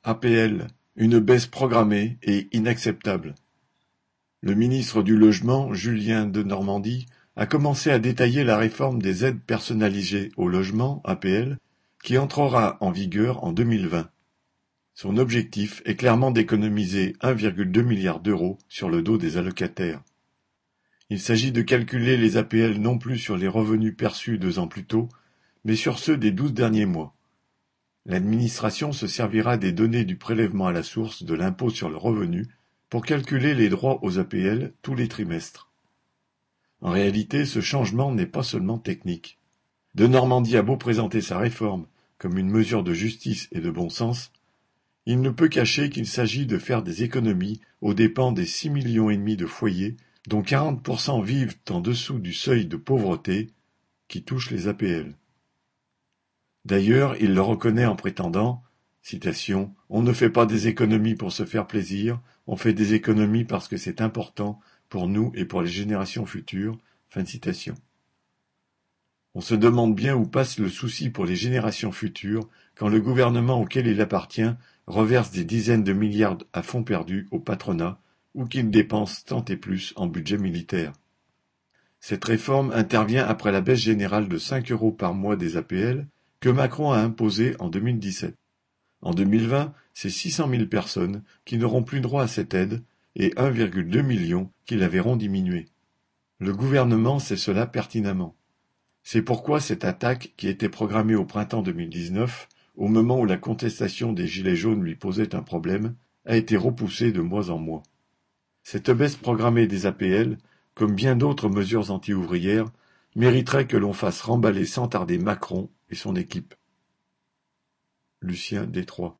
APL, une baisse programmée et inacceptable. Le ministre du Logement, Julien Denormandie, a commencé à détailler la réforme des aides personnalisées au logement, APL, qui entrera en vigueur en 2020. Son objectif est clairement d'économiser 1,2 milliard d'euros sur le dos des allocataires. Il s'agit de calculer les APL non plus sur les revenus perçus 2 ans plus tôt, mais sur ceux des 12 derniers mois. L'administration se servira des données du prélèvement à la source de l'impôt sur le revenu pour calculer les droits aux APL tous les trimestres. En réalité, ce changement n'est pas seulement technique. Denormandie a beau présenter sa réforme comme une mesure de justice et de bon sens, il ne peut cacher qu'il s'agit de faire des économies aux dépens des 6,5 millions de foyers, dont 40% vivent en dessous du seuil de pauvreté qui touche les APL. D'ailleurs, il le reconnaît en prétendant, citation, « On ne fait pas des économies pour se faire plaisir, on fait des économies parce que c'est important pour nous et pour les générations futures. » Fin de citation. On se demande bien où passe le souci pour les générations futures quand le gouvernement auquel il appartient reverse des dizaines de milliards à fonds perdus au patronat ou qu'il dépense tant et plus en budget militaire. Cette réforme intervient après la baisse générale de 5 € par mois des APL que Macron a imposée en 2017. En 2020, c'est 600 000 personnes qui n'auront plus droit à cette aide et 1,2 million qui la verront diminuer. Le gouvernement sait cela pertinemment. C'est pourquoi cette attaque, qui était programmée au printemps 2019, au moment où la contestation des Gilets jaunes lui posait un problème, a été repoussée de mois en mois. Cette baisse programmée des APL, comme bien d'autres mesures anti-ouvrières, mériterait que l'on fasse remballer sans tarder Macron et son équipe. Lucien Détroit.